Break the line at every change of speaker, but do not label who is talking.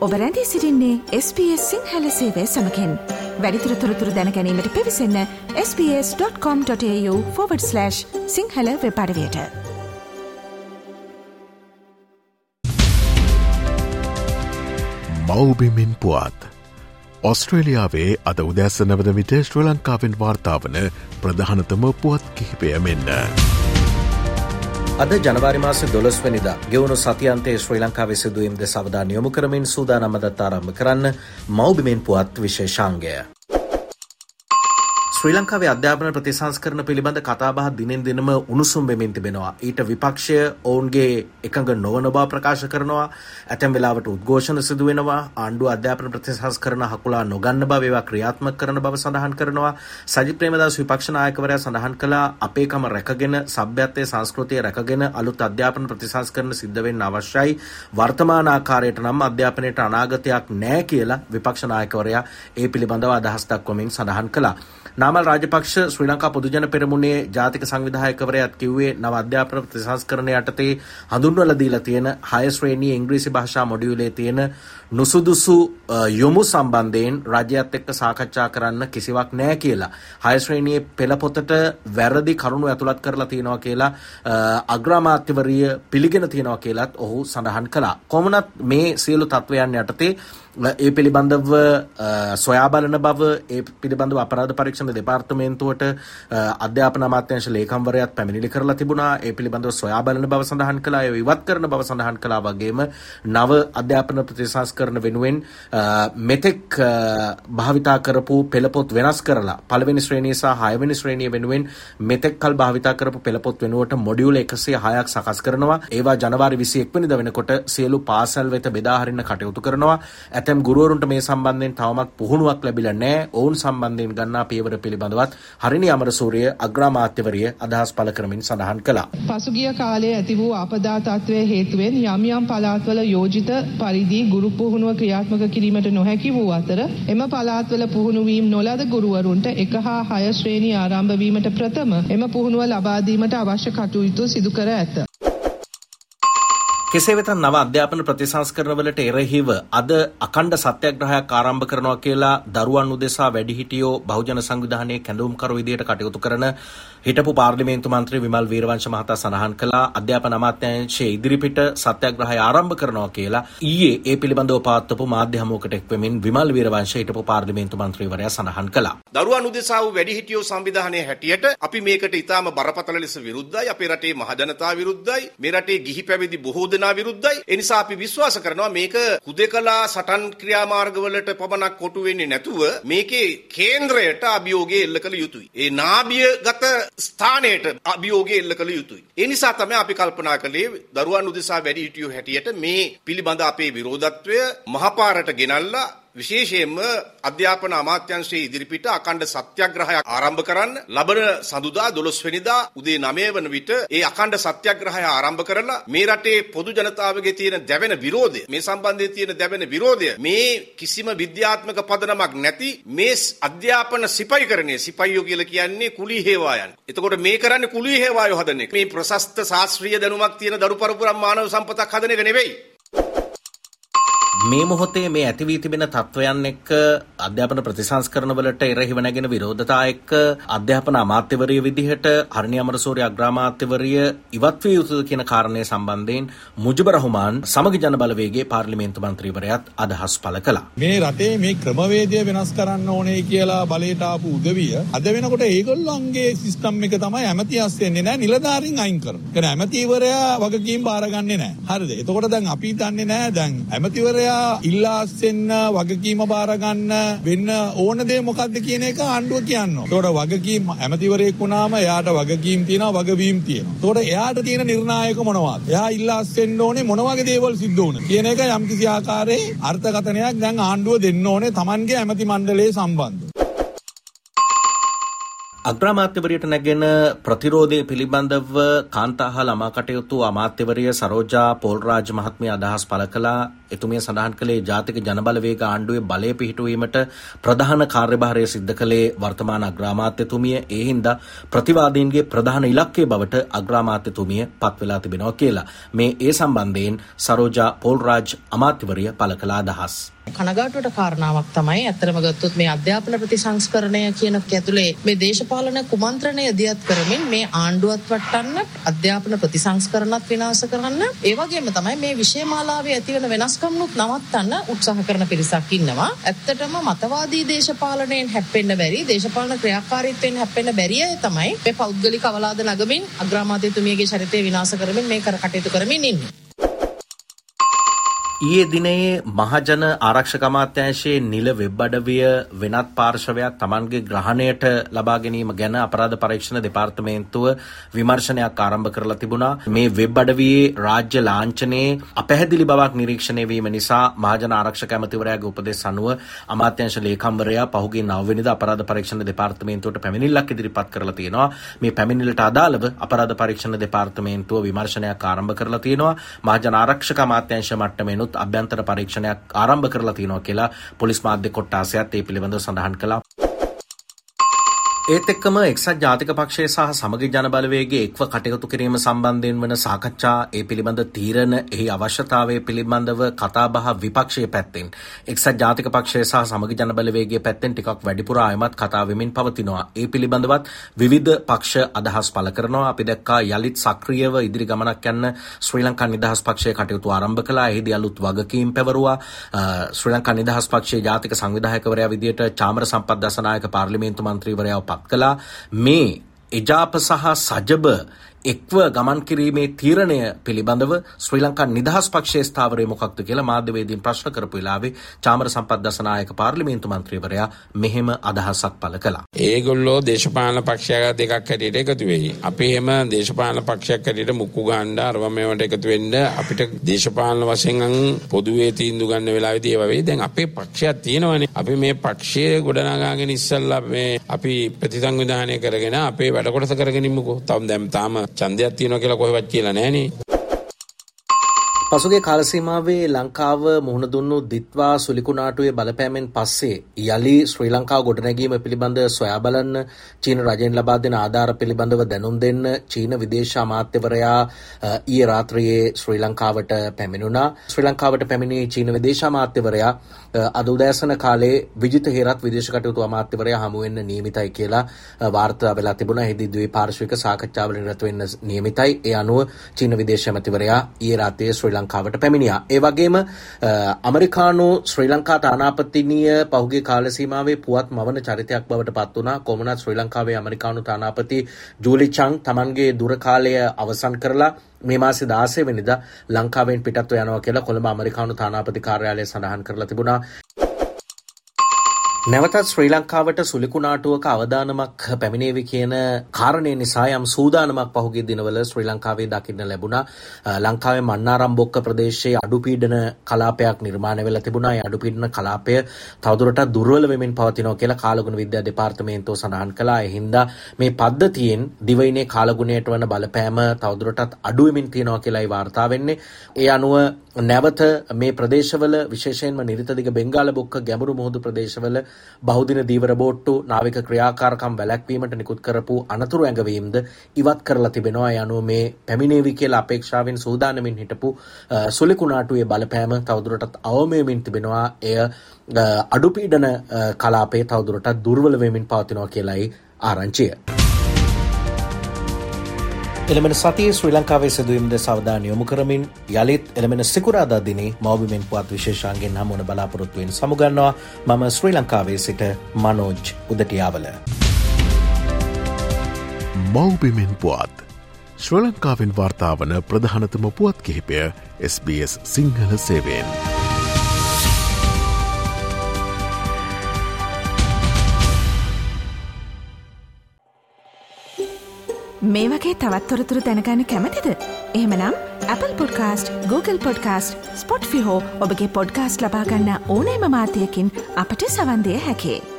ඔබ රැඳී සිටින්නේ SBS සිංහල සේවය සමගින්. වැඩිදුර තොරතුරු දැන ගැනීමට පිවිසන්න sbs.com.au/සිංහල වෙබ් අඩවියට.
මව්බිමින් පුවත්. ඔස්ට්‍රේලියාවේ අද උදැස්ස නවද විට ශ්‍රී ලංකාවෙන් වාර්තාවන ප්‍රධානතම පුවත් කිහිපය මෙන්න.
අද ජනවාරි මාස 12 වෙනිදා ගෙවුණු සතියන්තයේ ශ්‍රී ලංකාවේ සිදුවීම් දෙස අවධානය යොමු කරමින් සූදානම් අදත් ආරම්භ කරන්න මව්බිමින් පුවත් විශේෂාංගය. ශ්‍රී ලංකාවේ අධ්‍යාපන ප්‍රතිසංස්කරණ පිළිබඳ කතාබහ දිනෙන් දිනම උණුසුම් වෙමින් තිබෙනවා. ඊට විපක්ෂය ඔවුන්ගේ එකඟ නොවන බව ප්‍රකාශ කරනවා. ඇතැම් වෙලාවට උද්ඝෝෂණ සිදු වෙනවා. ආණ්ඩුව අධ්‍යාපන ප්‍රතිසංස්කරණ හකුලා නොගන්න බව ඒවා ක්‍රියාත්මක කරන බව සඳහන් කරනවා. සජිත් ප්‍රේමදාස විපක්ෂ නායකවරයා සඳහන් කළා අපේකම රැකගෙන සભ્યත්වයේ සංස්කෘතිය රැකගෙන අලුත් අධ්‍යාපන ප්‍රතිසංස්කරණ සිද්ධ වෙන්න අවශ්‍යයි. වර්තමාන ආකාරයට නම් අධ්‍යාපනයට අනාගතයක් නැහැ කියලා විපක්ෂ නායකවරයා ඒ පිළිබඳව අදහස් දක්වමින් සඳහන් කළා. නාමල් රාජපක්ෂ ශ්‍රී ලංකා පොදුජන පෙරමුණේ ජාතික සංවිධායකවරයාත් කිව්වේ නව අධ්‍යාපන ප්‍රතිසංස්කරණය යටතේ හඳුන්වලා දීලා තියෙන 6 ශ්‍රේණියේ ඉංග්‍රීසි භාෂා මොඩියුලේ තියෙන නුසුදුසු යොමු සම්බන්ධයෙන් රජයත් එක්ක සාකච්ඡා කරන්න කිසිවක් නැහැ කියලා. 6 ශ්‍රේණියේ පෙළපොතට වැරදි කරුණු ඇතුළත් කරලා තියෙනවා කියලා අග්‍රාමාත්‍යවරිය පිළිගෙන තියෙනවා කියලාත් ඔහු සඳහන් කළා. කොහොමනත් මේ සියලු තත්වයන් යටතේ ඒ පිළිබඳව සොයා බලන බව ඒ පිළිබඳව අපරාධ පරීක්ෂණ දෙපාර්තමේන්තුවට අධ්‍යාපන අමාත්‍යාංශ ලේකම්වරයාත් පැමිණිලි කරලා තිබුණා. ඒ පිළිබඳව සොයා බලන බව සඳහන් කළා. ඒ ඉවත් කරන බව සඳහන් කළා. වගේම නව අධ්‍යාපන ප්‍රතිසංස්කරණ වෙනුවෙන් මෙතෙක් භාවිතා කරපු පෙළපොත් වෙනස් කරලා පළවෙනි ශ්‍රේණිය සහ 6 වෙනි ශ්‍රේණිය වෙනුවෙන් මෙතෙක් කල් භාවිතා කරපු පෙළපොත් වෙනුවට මොඩියුල් 106ක් සකස් කරනවා. ඒවා ජනවාරි 21 වෙනිදා වෙනකොට සියලු පාසල් වෙත බෙදා හරින්න කටයුතු කරනවා. ඇතැම් ගුරුවරුන්ට මේ සම්බන්ධයෙන් තවමත් පුහුණුවක් ලැබිලා නැහැ. ඔවුන් සම්බන්ධයෙන් ගන්නා පියවර පිළිබඳවත් හරිනි අමරසූරිය අග්‍රාමාත්‍යවරිය අදහස් පළ කරමින් සඳහන් කළා.
පසුගිය කාලයේ ඇති වූ ආපදා තත්ත්වයේ හේතුවෙන් යම් යම් පළාත්වල යෝජිත පරිදි ගුරු පුහුණුව ක්‍රියාත්මක කිරීමට නොහැකි වූ අතර එම පළාත්වල පුහුණු වීම නොලද ගුරුවරුන්ට 1 හා 6 ශ්‍රේණිය ආරම්භ වීමට ප්‍රථම එම පුහුණුව ලබා දීමට අවශ්‍ය කටයුතු සිදු කර ඇත.
කෙසේ වෙතත් නව අධ්‍යාපන ප්‍රතිසංස්කරණවලට එරෙහිව අද අඛණ්ඩ සත්‍යග්‍රහයක් ආරම්භ කරනවා කියලා දරුවන් උදෙසා වැඩිහිටියෝ බහුජන සංවිධානයේ කැඳවුම්කරු විදියට කටයුතු කරන හිටපු පාර්ලිමේන්තු මන්ත්‍රී විමල් වීරවංශ මහතා සඳහන් කළා අධ්‍යාපන අමාත්‍යාංශයේ ඉදිරිපිට සත්‍යග්‍රහය ආරම්භ කරනවා කියලා. ඊයේ ඒ පිළිබඳව පවත්වපු මාධ්‍ය හමුවකට එක්වෙමින් විමල් වීරවංශ හිටපු පාර්ලිමේන්තු මන්ත්‍රීවරයා සඳහන් කළා.
දරුවන් උදෙසා වූ වැඩිහිටියෝ සංවිධානයේ හැටියට අපි මේකට ඉතාම බරපතල ලෙස විරුද්ධයි. අපේ රටේ මහජනතාව විරුද්ධයි. මේ රටේ ගිහි පැවිදි බොහෝ දෙනා විරුද්ධයි. ඒ නිසා අපි විශ්වාස කරනවා මේක හුදෙකලා සටන් ක්‍රියාමාර්ගවලට පමණක් කොටු වෙන්නේ නැතුව මේකේ කේන්ද්‍රයට අභියෝගය එල්ල කළ යුතුයි. ඒ නාභියගත ස්ථානයට අභියෝගය එල්ල කළ යුතුයි. ඒ නිසා තමයි අපි කල්පනා කළේ දරුවන් උදෙසා වැඩිහිටියෝ හැටියට මේ පිළිබඳ අපේ විරෝධත්වය මහපාරට ගෙනල්ලා විශේෂයෙන්ම අධ්‍යාපන අමාත්‍යාංශයේ ඉදිරිපිට අඛණ්ඩ සත්‍යග්‍රහයක් ආරම්භ කරන්න ලබන සඳුදා 12 වෙනිදා උදේ 9 වන විට ඒ අඛණ්ඩ සත්‍යග්‍රහය ආරම්භ කරලා මේ රටේ පොදු ජනතාවගේ තියෙන දැවෙන විරෝධය මේ සම්බන්ධයෙන් තියෙන දැවෙන විරෝධය මේ කිසිම විද්‍යාත්මක පදනමක් නැති මේ අධ්‍යාපන සිපයිකරණය සිපයියෝ කියලා කියන්නේ කුලී හේවායන්. එතකොට මේ කරන්නේ කුලී හේවායෝ හදන එක. මේ ප්‍රශස්ත ශාස්ත්‍රීය දැනුමක් තියෙන දරු පරපුරම් මානව සම්පතක් හදන එක නෙවෙයි.
මේ මොහොතේ මේ ඇති වී තිබෙන තත්වයන් එක්ක අධ්‍යාපන ප්‍රතිසංස්කරණවලට එරෙහිව නැගෙන විරෝධතා එක්ක අධ්‍යාපන අමාත්‍යවරිය විදිහට හරිනි අමරසූරිය අග්‍රාමාත්‍යවරිය ඉවත් විය යුතුද කියන කාරණය සම්බන්ධයෙන් මුජිබ රහමාන් සමගි ජන බලවේගයේ පාර්ලිමේන්තු මන්ත්‍රීවරයාත් අදහස් පළ කළා.
මේ රටේ මේ ක්‍රමවේදය වෙනස් කරන්න ඕනේ කියලා බලයට ආපු උදවිය අද වෙනකොට ඒගොල්ලන්ගේ සිස්ටම් එක තමයි ඇමති අස්සෙන්නේ නැහැ නිලධාරීන් අයින් කරනවා. ඒ ඇමතිවරයා වගකීම් බාරගන්නේ නැහැ. හරිද? එතකොට දැන් අපි දන්නේ නැහැ දැන් ඇමතිවරයා ඉල්ලා අස්සෙන්න වගකීම බාර ගන්න වෙන්න ඕන දේ මොකක්ද කියන එක ආණ්ඩුව කියනවා. ඒතකොට වගකීම් ඇමතිවරයෙක් වුණාම එයාට වගකීම් තියෙනවා වගවීම් තියෙනවා. ඒතකොට එයාට තියෙන නිර්ණායක මොනවද? එයා ඉල්ලා අස්සෙන්න ඕනේ මොන වගේ දේවල් සිද්ධ වුණා කියන එක යම්කිසි ආකාරයේ අර්ථකථනයක් දැන් ආණ්ඩුව දෙන්න ඕනේ Tamanගේ ඇමති මණ්ඩලයේ සම්බන්ධව.
අග්‍රාමාත්‍යවරියට නැගෙන ප්‍රතිරෝධය පිළිබඳව කාන්තා හා ළමා කටයුතු අමාත්‍යවරිය සරෝජා පෝල්රාජ් මහත්මිය අදහස් පළ කළා. එතුමිය සඳහන් කළේ ජාතික ජනබලවේග ආණ්ඩුවේ බලය පිහිටුවීමට ප්‍රධාන කාර්යභාරය සිද්ධ කළේ වර්තමාන අග්‍රාමාත්‍යතුමිය. ඒ හින්දා ප්‍රතිවාදීන්ගේ ප්‍රධාන ඉලක්කය බවට අග්‍රාමාත්‍යතුමිය පත් වෙලා තිබෙනවා කියලා. මේ ඒ සම්බන්ධයෙන් සරෝජා පෝල්රාජ් අමාත්‍යවරිය පළ කළ අදහස්.
කනගාටුවට කාරණාවක් තමයි ඇත්තටම ගත්තොත් මේ අධ්‍යාපන ප්‍රතිසංස්කරණය කියන ඇතුලේ මේ දේශපාලන කුමන්ත්‍රණය දියත් කරමින් මේ ආණ්ඩුවත් වටන්න අධ්‍යාපන ප්‍රතිසංස්කරණත් විනාශ කරන්න ඒ වගේම තමයි මේ විෂයමාලාවේ ඇතිවන වෙනස්කම්නුත් නවත්තන්න උත්සාහ කරන පිරිසක් ඉන්නවා. ඇත්තටම මතවාදී දේශපාලනයෙන් හැප්පෙන්න බැරි දේශපාලන ක්‍රියාකාරීත්වයෙන් හැප්පෙන්න බැරි අය තමයි මේ පෞද්ගලික අවලාද නගමින් අග්‍රාමාත්‍යතුමියගේ චරිතය විනාශ කරමින් මේ කටයුතු කරමින් ඉන්නේ.
ඊයේ දිනයේ මහජන ආරක්ෂක අමාත්‍යාංශයේ නිල වෙබ් අඩවිය වෙනත් පාර්ශවයක් Tamanගේ ග්‍රහණයට ලබා ගැනීම ගැන අපරාධ පරීක්ෂණ දෙපාර්තමේන්තුව විමර්ශනයක් ආරම්භ කරලා තිබුණා. මේ වෙබ් අඩවියේ රාජ්‍ය ලාංඡනයේ අපැහැදිලි බවක් නිරීක්ෂණය වීම නිසා මහජන ආරක්ෂක ඇමතිවරයාගේ උපදෙස් අනුව අමාත්‍යාංශ ලේකම්වරයා පහුගිය 9 වෙනිදා අපරාධ පරීක්ෂණ දෙපාර්තමේන්තුවට පැමිණිල්ලක් ඉදිරිපත් කරලා තියෙනවා. මේ පැමිණිල්ලට අදාළව අපරාධ පරීක්ෂණ දෙපාර්තමේන්තුව විමර්ශනයක් ආරම්භ කරලා තියෙනවා. මහජන ආරක්ෂක අමාත්‍යාංශ මට්ටමේ අභ්‍යන්තර පරීක්ෂණයක් ආරම්භ කරලා තියෙනවා කියලා පොලිස් මාධ්‍ය කොට්ටාසයත් ඒ පිළිබඳව සඳහන් කළා. ඒත් එක්කම එක්සත් ජාතික පක්ෂය සහ සමගි ජන බලවේගයේ එක්ව කටයුතු කිරීම සම්බන්ධයෙන් වන සාකච්ඡා ඒ පිළිබඳ තීරණ එහි අවශ්‍යතාවය පිළිබඳව කතාබහ විපක්ෂයේ පැත්තෙන් එක්සත් ජාතික පක්ෂය සහ සමගි ජන බලවේගයේ පැත්තෙන් ටිකක් වැඩිපුර ආයමත් කතා වෙමින් පවතිනවා. ඒ පිළිබඳවත් විවිධ පක්ෂ අදහස් පළ කරනවා. අපි දැක්කා යලිත් සක්‍රියව ඉදිරි ගමනක් යන්න ශ්‍රී ලංකා නිදහස් පක්ෂයේ කටයුතු ආරම්භ කළා. එහිදී අලුත් වගකීම් පැවරුවා. ශ්‍රී ලංකා නිදහස් පක්ෂයේ ජාතික සංවිධායකවරයා විදියට චාමර සම්පත් දසනායක පාර්ලිමේන්තු මන්ත්‍රීවරයාව පත් කළා. මේ එජාප සහ සජබ එක්ව ගමන් කිරීමේ තීරණය පිළිබඳව ශ්‍රී ලංකා නිදහස් පක්ෂයේ ස්ථාවරය මොකක්ද කියලා මාධ්‍යවේදීන් ප්‍රශ්න කරපු වෙලාවේ චාමර සම්පත් දසනායක පාර්ලිමේන්තු මන්ත්‍රීවරයා මෙහෙම අදහසක් පළ කළා.
ඒගොල්ලෝ දේශපාලන පක්ෂයක් දෙකක් හැටියට එකතු වෙයි. අපි එහෙම දේශපාලන පක්ෂයක් හැටියට මුක්කු ගන්න අරව මේවට එකතු වෙන්න අපිට දේශපාලන වශයෙන් පොදුවේ තීන්දුව ගන්න වෙලාවේදී ඒවා වෙයි. දැන් අපේ පක්ෂයක් තියෙනවනේ. අපි මේ පක්ෂයේ ගොඩනගාගෙන ඉස්සල්ලා මේ අපි ප්‍රතිසංවිධානය කරගෙන අපේ වැඩ කොටස කරගෙන ඉමුකෝ. තාම ඡන්දයක් තියෙනවා කියලා කොහෙවත් කියලා නැහනේ.
පසුගිය කාල සීමාවේ ලංකාව මුහුණ දුන්නු දිත්වා සුලිකුනාටුවේ බලපෑමෙන් පස්සේ යලි ශ්‍රී ලංකාව ගොඩනැගීම පිළිබඳ සොයා බලන්න චීන රජයෙන් ලබා දෙන ආධාර පිළිබඳව දැනුම් දෙන්න චීන විදේශ අමාත්‍යවරයා ඊයේ රාත්‍රියේ ශ්‍රී ලංකාවට පැමිණුණා. ශ්‍රී ලංකාවට පැමිණි චීන විදේශ අමාත්‍යවරයා අද උදෑසන කාලේ විජිත හේරත් විදේශ කටයුතු අමාත්‍යවරයා හමු වෙන්න නියමිතයි කියලා වාර්තා වෙලා තිබුණා. එහිදී ද්විපාර්ශ්වික සාකච්ඡාවල නිරත වෙන්න නියමිතයි. ඒ අනුව චීන විදේශ අමාත්‍යවරයා ඊයේ රාත්‍රියේ ශ්‍රී ලංකාවට පැමිණියා. ඒ වගේම ඇමරිකානු ශ්‍රී ලංකා තානාපතිනිය පහුගිය කාල සීමාවේ පුවත් මවන චරිතයක් බවට පත් වුණා. කොමුණත් ශ්‍රී ලංකාවේ ඇමරිකානු තානාපති ජූලි චං තමන්ගේ දුර කාලය අවසන් කරලා මේ මාසේ 16 වෙනිදා ලංකාවෙන් පිටත්ව යනවා කියලා කොළඹ ඇමරිකානු තානාපති කාර්යාලය සඳහන් කරලා තිබුණා. නැවතත් ශ්‍රී ලංකාවට සුලිකුනාටුවක අවදානමක් පැමිණේවි කියන කාරණය නිසා යම් සූදානමක් පහුගිය දිනවල ශ්‍රී ලංකාවේ දකින්න ලැබුණා. ලංකාවේ මන්නාරම්බොක්ක ප්‍රදේශයේ අඩුපීඩන කලාපයක් නිර්මාණය වෙලා තිබුණා. ඒ අඩුපීඩන කලාපය තවදුරටත් දුර්වල වෙමින් පවතිනවා කියලා කාලගුණ විද්‍යා දෙපාර්තමේන්තුව සඳහන් කළා. ඒ හින්දා මේ පද්ධතියෙන් දිවයිනේ කාලගුණයට වන බලපෑම තවදුරටත් අඩු වෙමින් තියෙනවා කියලායි වාර්තා වෙන්නේ. ඒ අනුව නැවත මේ ප්‍රදේශවල විශේෂයෙන්ම නිරිතදිග බෙන්ගාල බොක්ක ගැඹුරු මුහුදු ප්‍රදේශවල බහුදින දීවර බෝට්ටු නාවික ක්‍රියාකාරකම් වැළැක්වීමට නිකුත් කරපු අනතුරු ඇඟවීම්ද ඉවත් කරලා තිබෙනවා. ඒ අනුව මේ පැමිණේවි කියලා අපේක්ෂාවෙන් සූදානමින් හිටපු සුලිකුනාටුවේ බලපෑම තවදුරටත් අවම වෙමින් තිබෙනවා. එය අඩුපීඩන කලාපයේ තවදුරටත් දුර්වල වෙමින් පවතිනවා කියලායි ආරංචිය. එළමෙන සතියේ ශ්‍රී ලංකාවේ සිදුවීම් දෙස අවධානය යොමු කරමින් යලිත් එළමෙන සිකුරාදා දිනේ මව්බිමෙන් පුවත් විශේෂාංගෙන් හමුවන බලාපොරොත්තුවෙන් සමුගන්නවා. මම ශ්‍රී ලංකාවේ සිට මනෝජ් උදටියාවල.
මව්බිමෙන් පුවත් ශ්‍රී ලංකාවෙන් වාර්තාවන ප්‍රධානතම පුවත් කිහිපය SBS සිංහල සේවයෙන්.
මේ වගේ තවත් තොරතුරු දැනගන්න කැමතිද? එහෙමනම් Apple Podcast, Google Podcast, Spotify හෝ ඔබගේ පොඩ්කාස්ට් ලබා ගන්න ඕනෑම මාධ්‍යයකින් අපට සවන් දෙන්න හැකියි.